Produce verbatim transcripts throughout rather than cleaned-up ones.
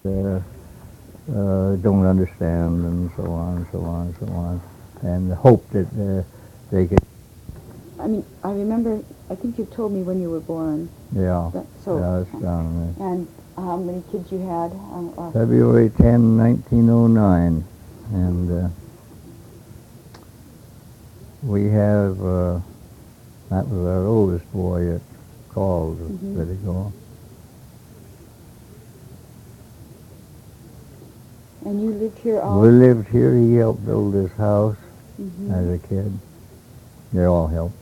uh, uh, don't understand, and so on, and so on, and so on, and hope that uh, they could. I mean, I remember, I think you told me when you were born. Yeah, That, so, yeah, it's down there. and how many kids you had? Um, uh, February tenth, nineteen oh nine, and uh, we have, uh, that was our oldest boy that called a Mhm. bit ago. and you lived here all? We lived here. He helped build this house Mhm. as a kid. They all helped.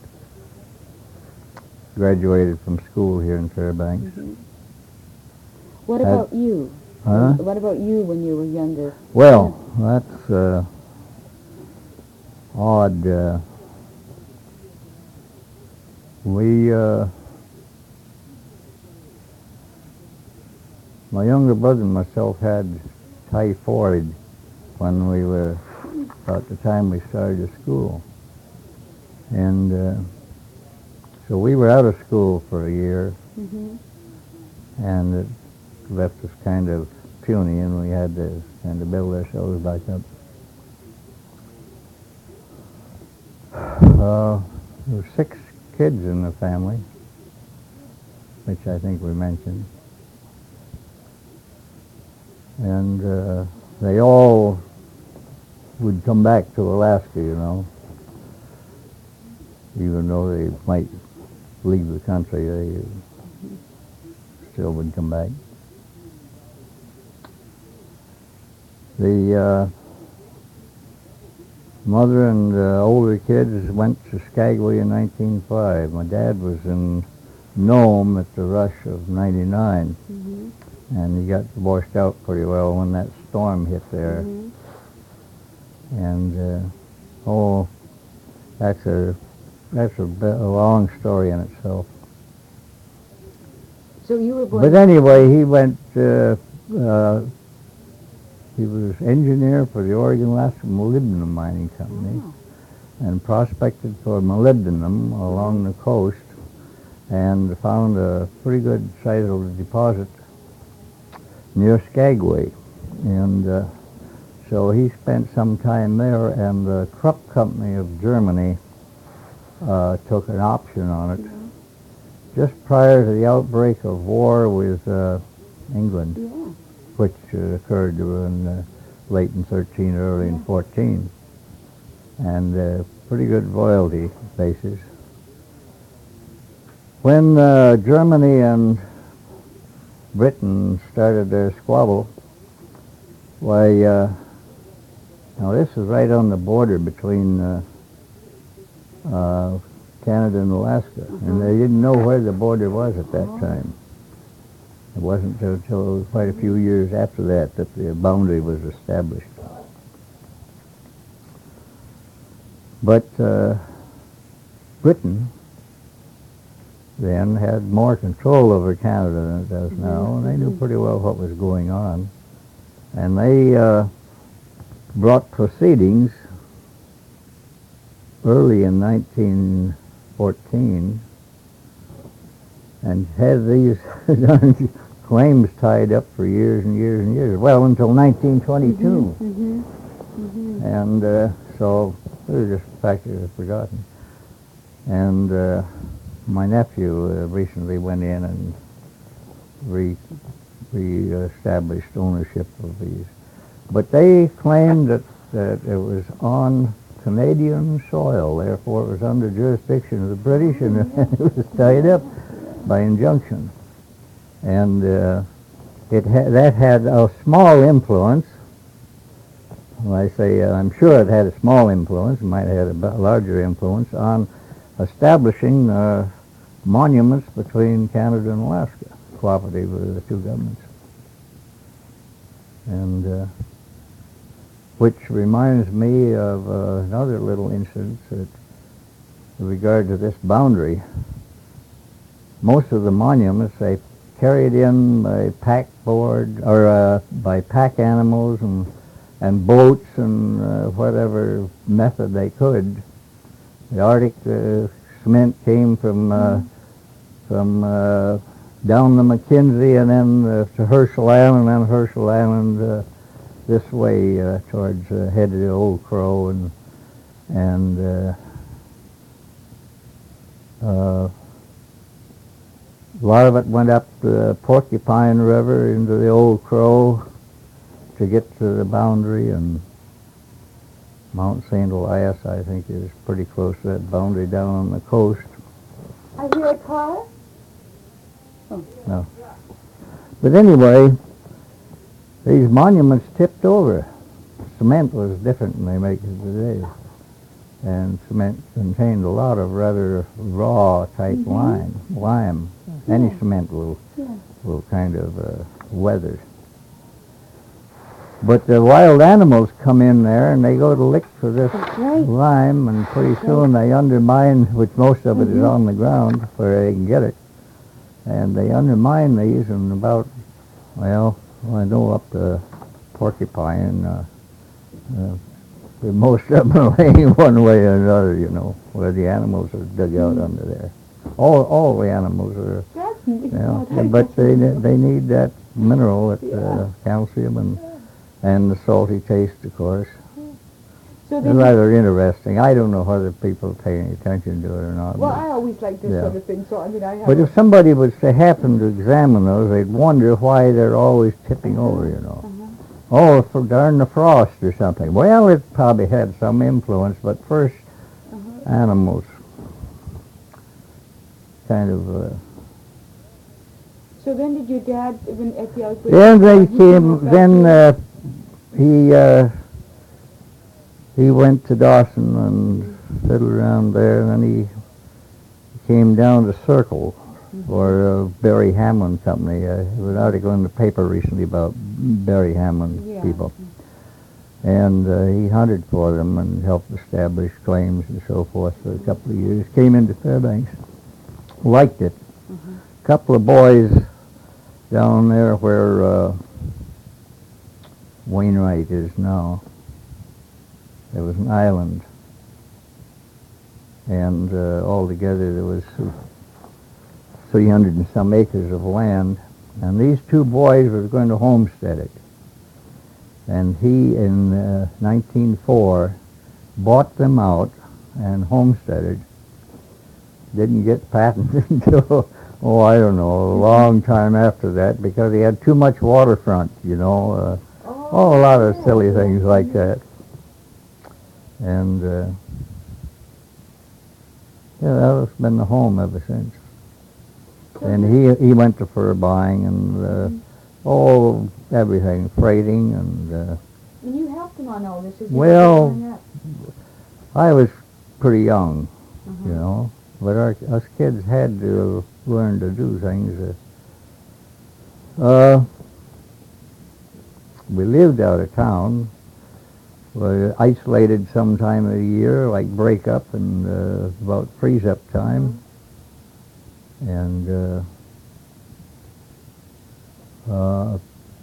Graduated from school here in Fairbanks. Mhm. What Had- about you? Huh? What about you when you were younger? Well, that's uh, odd. Uh, we, uh, my younger brother and myself had typhoid when we were about the time we started school. And uh, so we were out of school for a year, Mhm. and it left us kind of puny, and we had to kind of build ourselves back up. Uh, there were six kids in the family, which I think we mentioned. And uh, they all would come back to Alaska, you know. Even though they might leave the country, they still would come back. The uh, mother and uh, older kids went to Skagway in nineteen oh five. My dad was in Nome at the rush of ninety-nine, Mhm. and he got washed out pretty well when that storm hit there. Mhm. And uh, oh, that's a that's a, bit, a long story in itself. So you were born. But anyway, he went. Uh, uh, he was engineer for the Oregon Alaska Molybdenum Mining Company, Oh. and prospected for molybdenum along the coast, and found a pretty good sizable deposit near Skagway, and uh, so he spent some time there. And the Krupp Company of Germany uh, took an option on it Mhm. just prior to the outbreak of war with uh, England, Yeah. which uh, occurred in uh, late in thirteen, early in Yeah. fourteen, and uh, pretty good royalty basis. When uh, Germany and Britain started their squabble, why, uh, now this is right on the border between uh, uh, Canada and Alaska, Uh-huh. and they didn't know where the border was at that Oh. time. It wasn't until quite a few years after that that the boundary was established. But uh, Britain then had more control over Canada than it does Mhm, now, and they knew mhm. pretty well what was going on. And they uh, brought proceedings early in nineteen fourteen and had these darn claims tied up for years and years and years, well, until nineteen twenty-two. Mhm. Mhm. And uh, so it was just a fact that it was forgotten. And uh, my nephew uh, recently went in and re re-established ownership of these. But they claimed that, that it was on Canadian soil, therefore it was under jurisdiction of the British, and it was tied up by injunction. And uh, it ha- that had a small influence. When I say uh, I'm sure it had a small influence, it might have had a b- larger influence on establishing uh, monuments between Canada and Alaska, cooperative with the two governments. And uh, which reminds me of uh, another little incident that, with regard to this boundary. Most of the monuments they carried in by pack board or uh, by pack animals and and boats and uh, whatever method they could. The Arctic uh, cement came from uh, from uh, down the McKinsey and then uh, to Herschel Island, and then Herschel Island uh, this way uh, towards uh, head of the Old Crow, and and uh, uh, a lot of it went up the Porcupine River into the Old Crow to get to the boundary, and Mount Saint Elias, I think, is pretty close to that boundary down on the coast. I hear a car. No. But anyway, these monuments tipped over. Cement was different than they make it today. And cement contained a lot of rather raw type Mhm. lime. Lime. Any Yeah. cement will Yeah. will kind of uh, weather. But the wild animals come in there and they go to lick for this That's right. lime, and pretty That's soon they undermine, which most of it is Mhm. on the ground where they can get it. And they undermine these, and about, well, I know up to Porcupine, uh, uh, most of them are laying one way or another, you know, where the animals are dug out Mhm. under there. All all the animals are, That's you know, but they ne- they need that mineral, that uh, calcium, and and the salty taste, of course. So It's then, rather interesting. I don't know whether people pay any attention to it or not. well, but- I always like this Yeah. sort of thing. So I mean, I have. But a- if somebody was to happen to examine those, they'd wonder why they're always tipping over, you know. Uh-huh. Oh, for darn the frost or something. Well, it probably had some influence, but first Uh-huh. animals kind of... Uh, So then, did your dad, when at the outbreak? then they he came, back then to- uh, he, uh, he went to Dawson and fiddled around there, and then he came down to Circle, or uh, Barry Hamlin Company. Uh, there was an article in the paper recently about Barry Hamlin Yeah. people. And uh, he hunted for them and helped establish claims and so forth for a couple of years. Came into Fairbanks, liked it. Mhm. A couple of boys down there where uh, Wainwright is now, there was an island. And uh, altogether there was three hundred and some acres of land. And these two boys were going to homestead it. And he, in uh, nineteen oh four, bought them out and homesteaded. Didn't get patented until, oh, I don't know, a long time after that, because he had too much waterfront, you know. Uh, oh, a lot of silly things like that. And, uh, yeah, that's been the home ever since. And he he went to fur buying and, uh, oh, everything, freighting, and uh, And you helped him on all this. Is he Well, doing that? I was pretty young, Uh-huh. you know, but our, us kids had to learn to do things. Uh, uh, we lived out of town. We were isolated some time of the year, like break up and uh, about freeze up time. And uh, uh,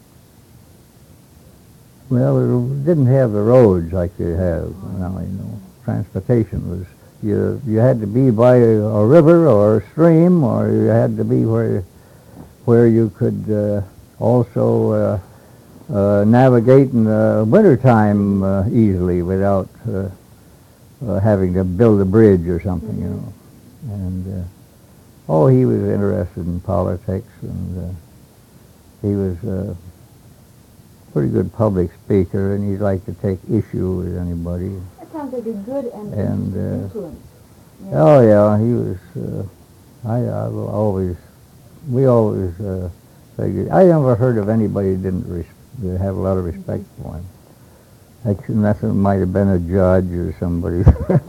well, we didn't have the roads like you have now, you know. Transportation was, you you had to be by a, a river or a stream, or you had to be where where you could uh, also uh, uh, navigate in the wintertime uh, easily without uh, uh, having to build a bridge or something, you know. And uh, oh, he was interested in politics, and uh, he was a pretty good public speaker, and he'd like to take issue with anybody. That sounds like a good and, And, uh, influence. Yeah. Oh yeah, he was. Uh, I, I will always, we always uh, figured. I never heard of anybody who didn't res- that have a lot of respect for him. Actually, nothing might have been a judge or somebody.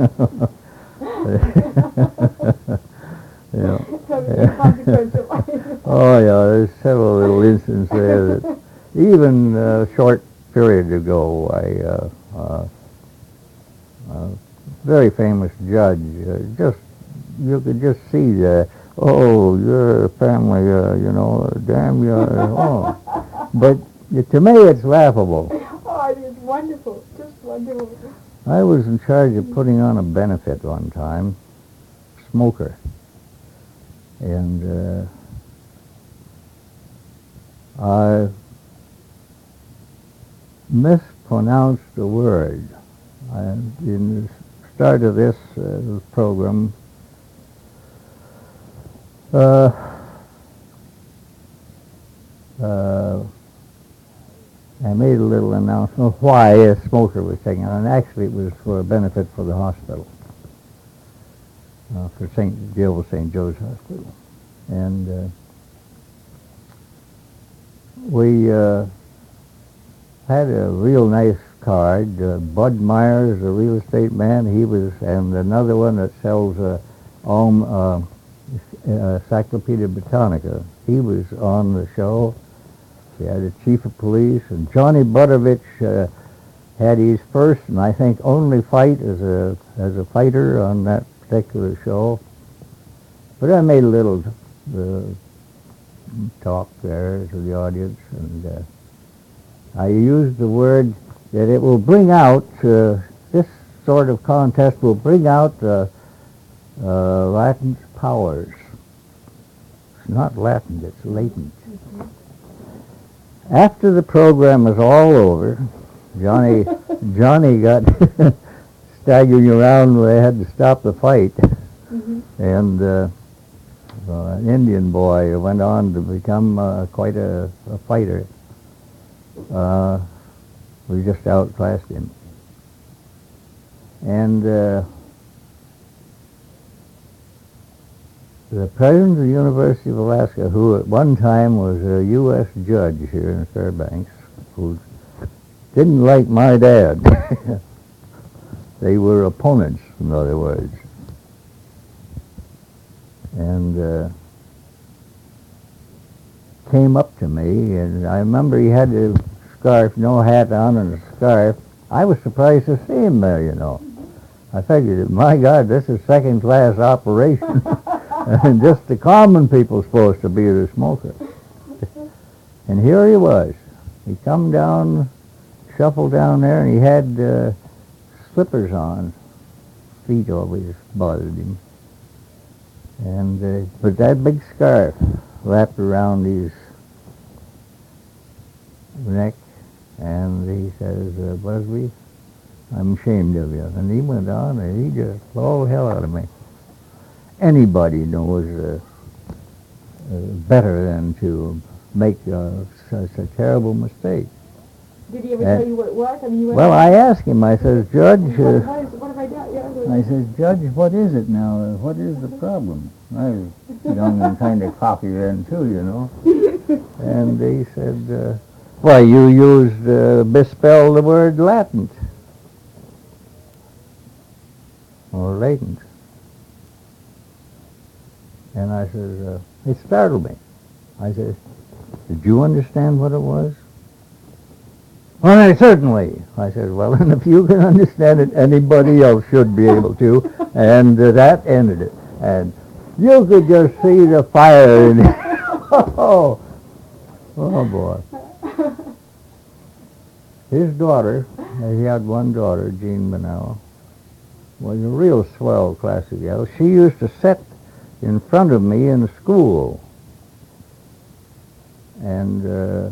Yeah. So it's consequential. Oh yeah, there's several little instances there that even a short period ago, I, uh, uh, a very famous judge, uh, just, you could just see the, oh, your family, uh, you know, damn you, oh. But to me it's laughable. Oh, it is wonderful. Just wonderful. I was in charge of putting on a benefit one time, smoker. And uh, I mispronounced a word. I, in the start of this uh, program, uh, uh, I made a little announcement of why a smoker was taken out, and actually it was for a benefit for the hospital, uh, for Saint the old Saint Joe's Hospital, and uh, we uh, had a real nice card. Uh, Bud Myers, a real estate man, he was, and another one that sells uh, Om uh, Encyclopedia Britannica. He was on the show. We had a chief of police, and Johnny Buttovich uh, had his first and I think only fight as a as a fighter on that particular show. But I made a little uh, talk there to the audience, and uh, I used the word that it will bring out, uh, this sort of contest will bring out uh, uh, latent powers. It's not latent, it's latent. Mm-hmm. After the program was all over, Johnny Johnny got staggering around. They had to stop the fight, Mm-hmm. and uh, uh, an Indian boy went on to become uh, quite a, a fighter. Uh, we just outclassed him, and uh, the president of the University of Alaska, who at one time was a U S judge here in Fairbanks, who didn't like my dad. They were opponents, in other words. And uh, came up to me, and I remember he had a scarf, no hat on and a scarf. I was surprised to see him there, you know. I figured, my God, this is second-class operation. And just the common people supposed to be the smoker. And here he was. He come down, shuffled down there, and he had uh, slippers on. Feet always bothered him. And uh, but that big scarf wrapped around his neck, and he says, uh, Busby, I'm ashamed of you. And he went on, and he just flowed the hell out of me. Anybody knows uh, uh, better than to make uh, such a terrible mistake. Did he ever Uh, tell you what it was? I mean, you went Well, I asked him, I says, Judge, what, uh, what, is, what have I done? Yeah, I says, Judge, what is it now? Uh, What is the problem? I was young and kind of cocky then, too, you know. And he said, uh, well, you used, uh, misspelled the word latent. Or latent. And I says, uh, it startled me. I says, did you understand what it was? Well, certainly. I said, well, and if you can understand it, anybody else should be able to. And uh, that ended it. And you could just see the fire in it. Oh, oh, boy. His daughter, he had one daughter, Jean Bonnell, was a real swell classy gal. She used to sit in front of me in school. And uh,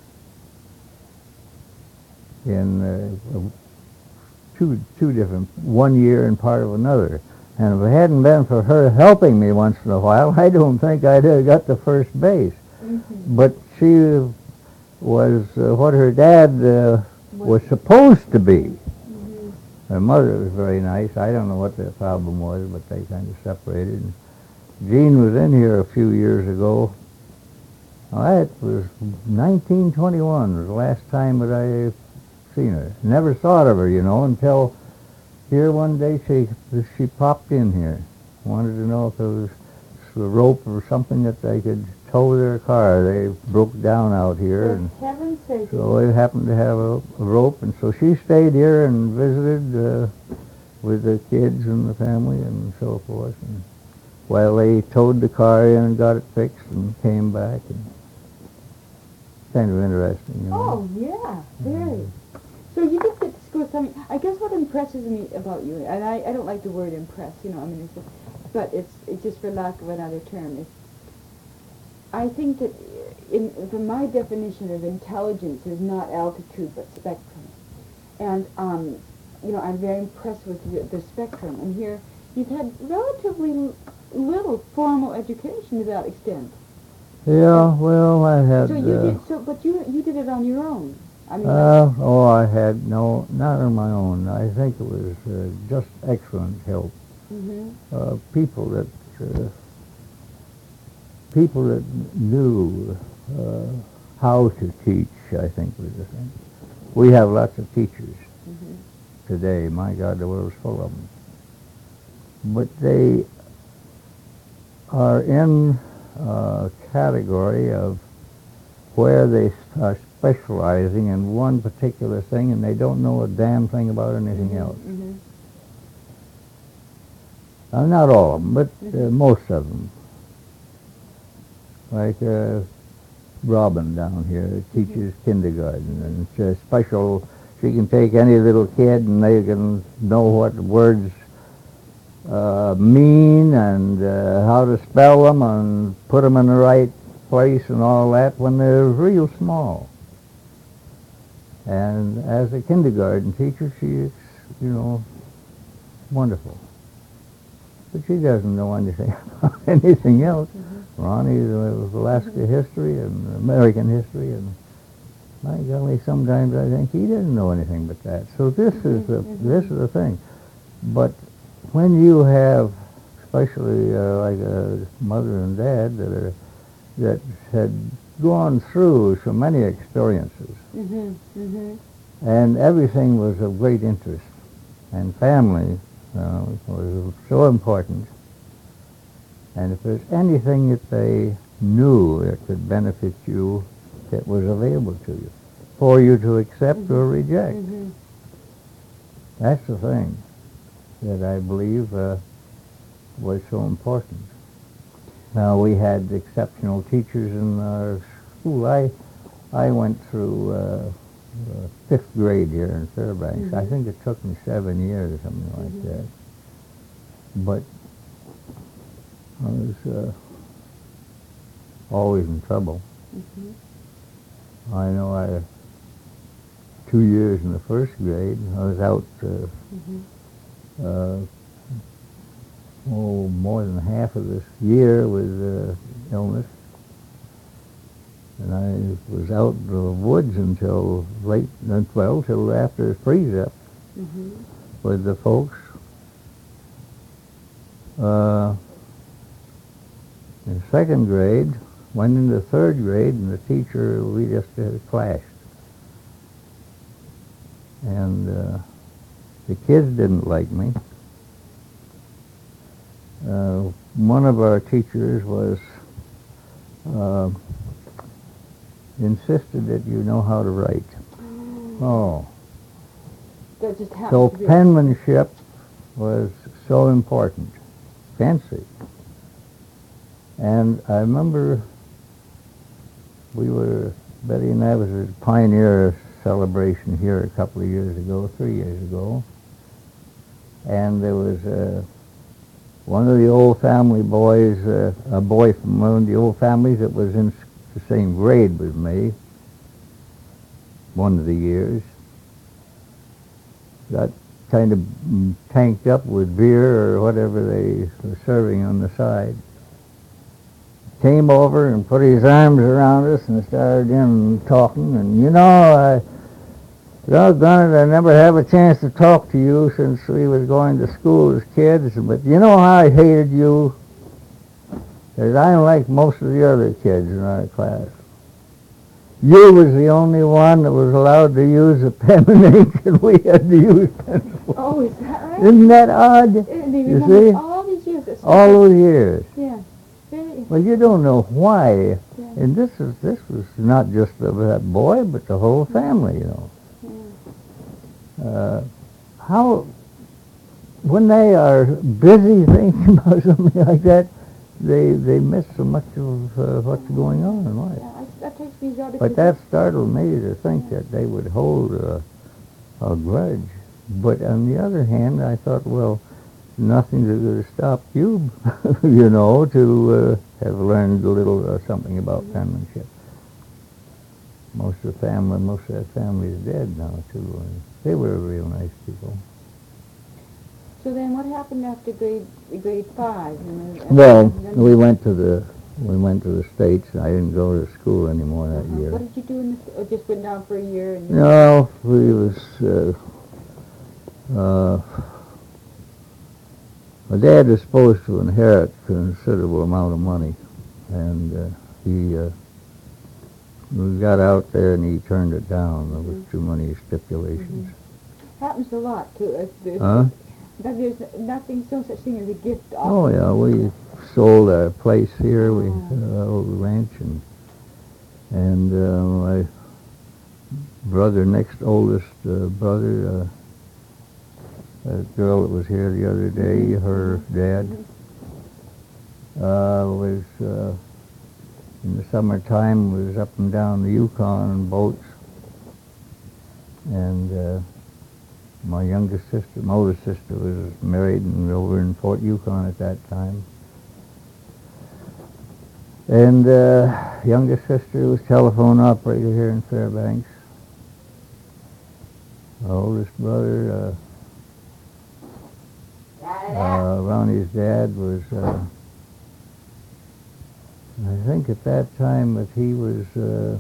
in uh, two two different, one year and part of another. And if it hadn't been for her helping me once in a while, I don't think I'd have got to first base. Mm-hmm. But she was uh, what her dad uh, was supposed to be. Mm-hmm. Her mother was very nice. I don't know what the problem was, but they kind of separated. And Jean was in here a few years ago. Well, it was nineteen twenty-one, was the last time that I seen her. Never thought of her, you know, until here one day she she popped in here. Wanted to know if there was a rope or something that they could tow their car. They broke down out here, and For heaven's sake. so they happened to have a, a rope, and so she stayed here and visited uh, with the kids and the family and so forth. And while they towed the car in and got it fixed and came back, and kind of interesting, you know. Oh, yeah, very. So you just get to school. So I mean, I guess what impresses me about you, and I, I don't like the word impress, you know, I mean, it's just, but it's, it's just for lack of another term. It's, I think that in, from my definition of intelligence is not altitude but spectrum. And, um, you know, I'm very impressed with the, the spectrum. And here you've had relatively l- little formal education to that extent. Yeah, well, I had. So you uh, did, so, but you you did it on your own. I mean, Uh, oh, I had no, not on my own. I think it was uh, just excellent help. mm-hmm. Uh, people that uh, people that knew uh, how to teach, I think was the thing. We have lots of teachers Mm-hmm. today. My God, the world's full of them. But they are in a category of where they are specializing in one particular thing and they don't know a damn thing about anything Mm-hmm. else. Mm-hmm. Uh, not all of them, but uh, Mhm. most of them. Like uh, Robin down here teaches kindergarten, and it's a special. She can take any little kid, and they can know what words uh, mean and uh, how to spell them and put them in the right place and all that when they're real small. And as a kindergarten teacher, she's, you know, wonderful. But she doesn't know anything about anything else. Mm-hmm. Ronnie was Alaska history and American history, and my golly, sometimes I think he didn't know anything but that. So this Mm-hmm. is the Mm-hmm. this is the thing. But when you have, especially uh, like a mother and dad that are that had gone through so many experiences, Mm-hmm. Mm-hmm. and everything was of great interest, and family uh, was so important. And if there's anything that they knew that could benefit you, that was available to you, for you to accept Mm-hmm. or reject. Mm-hmm. That's the thing that I believe uh, was so important. Now, we had exceptional teachers in our school. I, I went through uh, uh, fifth grade here in Fairbanks. I Mhm. think it took me seven years or something like Mhm. that. But I was uh, always in trouble. Mm-hmm. I know I, two years in the first grade, I was out uh, Mm-hmm. uh, oh, more than half of this year with uh, illness. And I was out in the woods until late, well, till after the freeze-up Mm-hmm. with the folks. Uh, in second grade, went into third grade, and the teacher, we just uh, clashed. And uh, the kids didn't like me. Uh, one of our teachers was uh, insisted that you know how to write. Oh, That just happens so to be. penmanship was so important. Fancy. And I remember we were, Betty and I was at a Pioneer celebration here a couple of years ago, three years ago, and there was uh, one of the old family boys, uh, a boy from one of the old families that was in the same grade with me, one of the years, got kind of mm, tanked up with beer or whatever they were serving on the side. Came over and put his arms around us and started in talking, and you know, I, doggone it, I never have a chance to talk to you since we was going to school as kids, but you know how I hated you? 'Cause I don't like most of the other kids in our class. You was the only one that was allowed to use a pen and ink, and we had to use pencil. Oh, is that right? Isn't that odd? And they You remember see? all these years. It's All so- those years. Yeah. Very. Well, you don't know why. Yeah. And this is this was not just of that boy, but the whole family, you know. Yeah. Uh, how, when they are busy thinking about something like that, they they miss so much of uh, what's going on in life. Yeah, I, that takes me out. But that startled me to think that they would hold a, a grudge. But on the other hand, I thought, well, nothing to stop you, you know, to uh, have learned a little uh, something about penmanship. Most of the family, most of that family is dead now too. And they were real nice people. So then, what happened after grade grade five? You know, Well, then- we went to the we went to the States. I didn't go to school anymore that Uh-huh. year. What did you do in the? St- or just went down for a year and. No, we was. Uh, uh, my dad was supposed to inherit a considerable amount of money, and uh, he uh, we got out there and he turned it down. There was too many stipulations. Happens a lot too. Uh, there's, Huh? that there's nothing, no such thing as a gift Oh offer. yeah, we sold our place here, we Oh. uh, old ranch, and and uh, my brother, next oldest uh, brother, uh, a girl that was here the other day, her dad, uh, was uh, in the summertime was up and down the Yukon in boats, and uh, my youngest sister, my oldest sister, was married and over in Fort Yukon at that time. And uh, youngest sister was telephone operator here in Fairbanks. My oldest brother, uh, uh, Ronnie's dad, was, uh, I think at that time that he was, uh,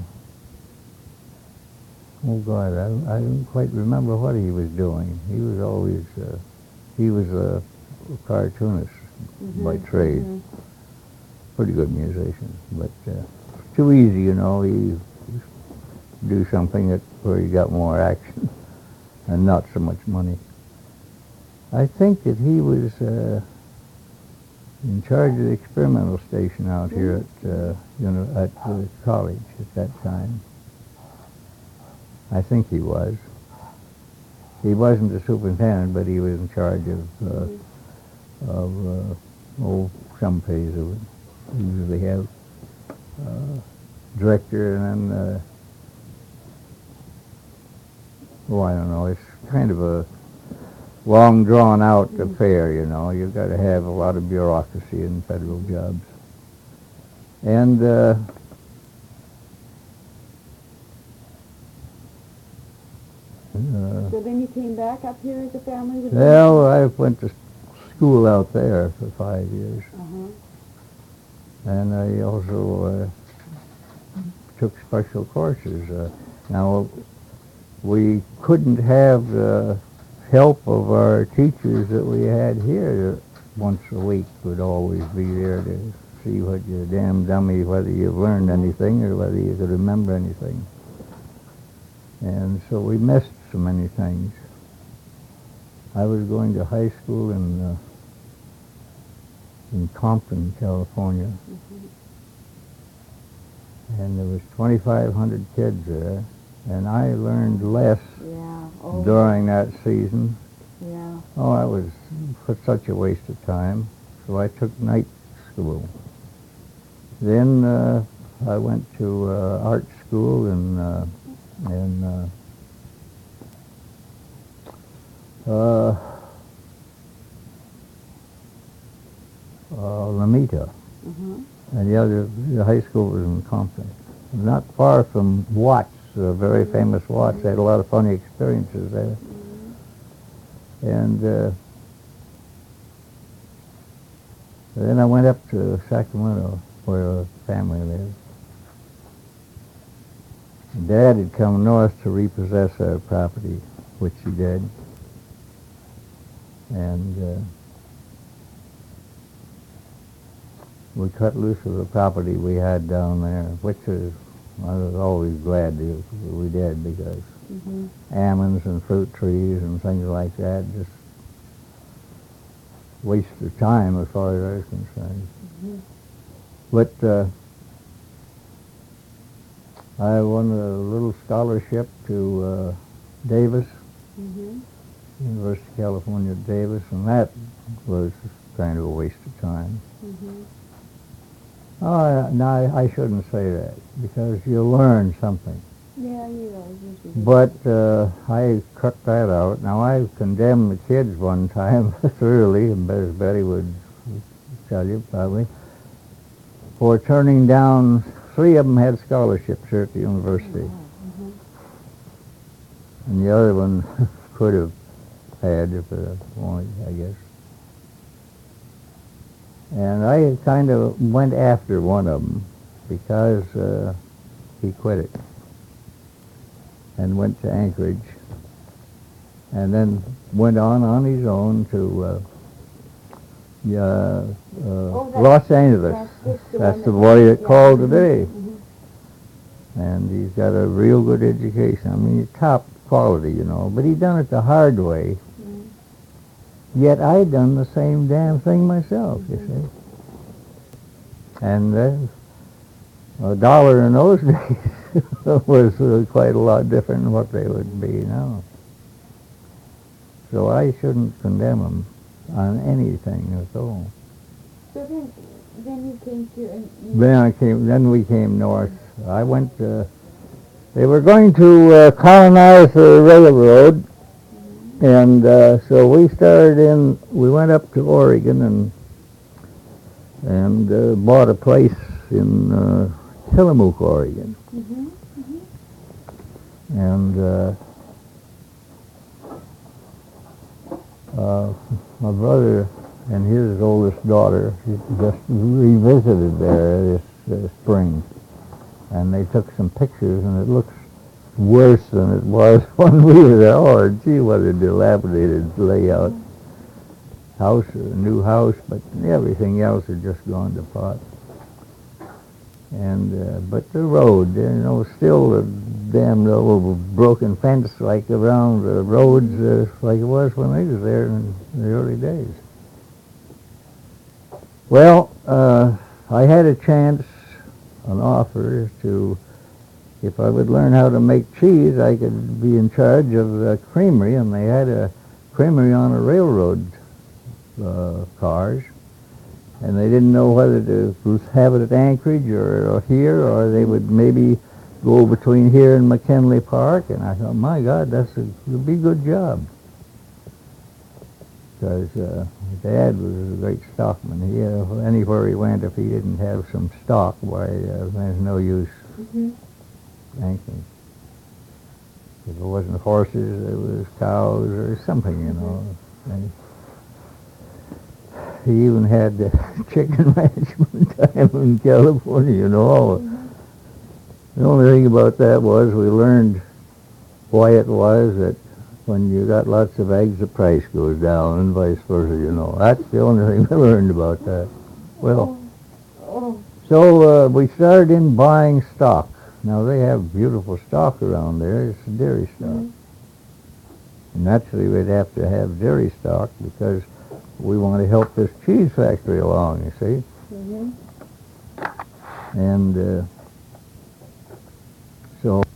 oh God, I, I don't quite remember what he was doing. He was always, uh, he was a cartoonist Mhm, by trade. mhm. Pretty good musician, but uh, too easy, you know. He do something that where you got more action and not so much money. I think that he was uh, in charge of the experimental station out here at uh, you know at the college at that time. I think he was. He wasn't the superintendent, but he was in charge of uh, of uh, oh some pays of it. Usually have uh, director and then uh, oh I don't know. It's kind of a long drawn out affair, you know. You've got to have a lot of bureaucracy in federal jobs. And uh, uh, So then you came back up here as a family? With well, I went to school out there for five years, Uh-huh. and I also uh, took special courses. Uh, now, we couldn't have the help of our teachers that we had here once a week would always be there to see what you damn dummy, whether you've learned anything or whether you could remember anything. And so we missed so many things. I was going to high school in uh, in Compton, California, and there was twenty-five hundred kids there, and I learned less Yeah. Oh, during that season. yeah. Oh, that was for such a waste of time. So I took night school. Then uh, I went to uh, art school in uh, in uh, uh, uh, Lamita, Uh-huh. and the other the high school was in Compton, not far from Watts, a very famous Watts. They had a lot of funny experiences there. And uh, then I went up to Sacramento, where a family lived. Dad had come north to repossess our property, which he did. And uh, we cut loose of the property we had down there, which is, I was always glad that we did, because Mm-hmm. almonds and fruit trees and things like that, just waste of time as far as I was concerned. Mm-hmm. But uh, I won a little scholarship to uh, Davis, Mm-hmm. University of California, Davis, and that was kind of a waste of time. Mm-hmm. Oh, no, I I shouldn't say that, because you learn something. Yeah, you always used to do But uh, I cut that out. Now, I condemned the kids one time thoroughly, and as Betty would tell you probably, for turning down, three of them had scholarships here at the university, Mm-hmm. and the other one could have had if it wanted, I guess. And I kind of went after one of them because uh, he quit it and went to Anchorage, and then went on on his own to uh, yeah, uh, Oh, that's- Los Angeles. That's, this the That's one the that- boy that yeah. called Mhm, today. mhm. And he's got a real good education. I mean, top quality, you know. But he done it the hard way. Mhm. Yet I done the same damn thing myself, you see. And uh, a dollar in those days was uh, quite a lot different than what they would be now. So I shouldn't condemn them on anything at all. So then, then you came to, and you, Then I came. Then we came north. I went. Uh, they were going to uh, colonize the railroad, and uh, so we started in. We went up to Oregon and and uh, bought a place in uh, Tillamook, Oregon, Mhm, and uh, uh, my brother and his oldest daughter just revisited there this uh, spring. And they took some pictures, and it looks worse than it was when we were there. Oh, gee, what a dilapidated layout. House, a new house, but everything else had just gone to pot. And, uh, but the road, you know, still a damn little broken fence like around the roads uh, like it was when I was there in the early days. Well, uh, I had a chance, an offer to, if I would learn how to make cheese, I could be in charge of the creamery, and they had a creamery on a railroad uh, cars, and they didn't know whether to have it at Anchorage or, or here, or they would maybe go between here and McKinley Park, and I thought, my God, that's a, it'd be a good job. Because uh, Dad was a great stockman. He, uh, anywhere he went, if he didn't have some stock, why, uh, there's no use mhm. anything. If it wasn't horses, it was cows or something, you know. And he even had the chicken ranch one time in California, you know. Mhm. The only thing about that was we learned why it was that when you got lots of eggs, the price goes down, and vice versa, you know. That's the only thing we learned about that. Well, Oh, so uh, we started in buying stock. Now, they have beautiful stock around there. It's dairy stock. mhm. And naturally, we'd have to have dairy stock because we want to help this cheese factory along, you see. Mhm. And uh, so